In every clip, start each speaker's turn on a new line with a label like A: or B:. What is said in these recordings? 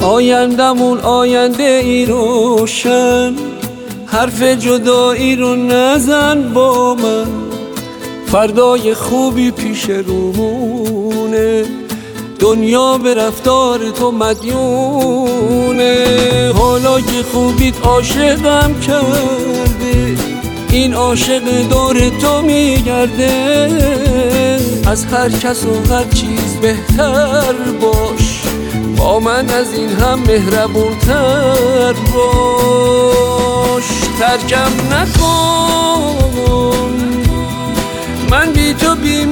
A: آیندمون آینده ای روشن، حرف جدایی رو نزن با من، فردای خوبی پیش رومونه، دنیا به رفتار تو مدیونه. حالا که خوبیت عاشقم کرده، این عاشق دور تو میگرده، از هر کس و هر چیز بهتر باش، با من از این هم مهربون تر باش. ترکم نکن، من بی تو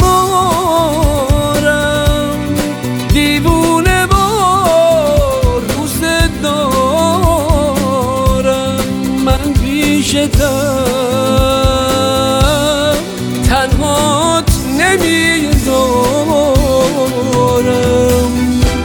A: بیمارم، دیوونه وار دوست دارم، من پیشتم تنهات نمیذارم.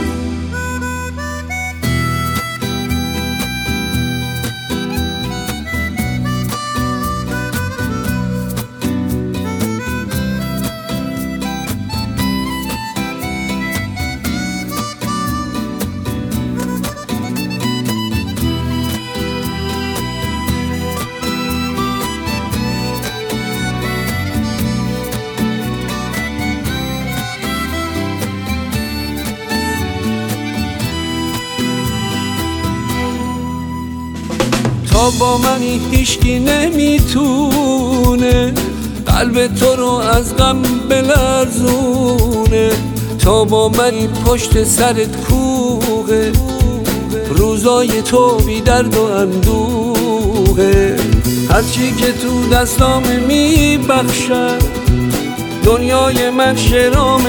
A: تا با منی هیچکی نمیتونه قلب تو رو از غم بلرزونه، تا با منی پشت سرت کوه، روزای تو بی درد و اندوه. هرچی که تو دستام میبخشم، دنیای من شرام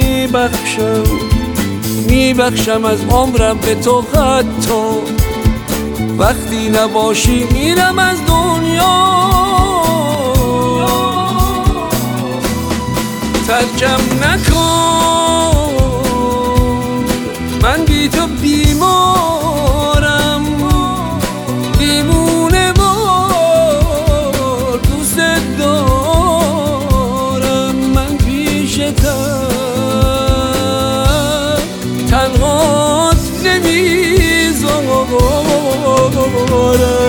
A: میبخشم از عمرم به تو، حتی وقتی نباشی میرم از دنیا. ترکم نکن، من بی تو بیمارم، دیوونه وار دوست دارم، من پیشتم تنهات نمیذارم.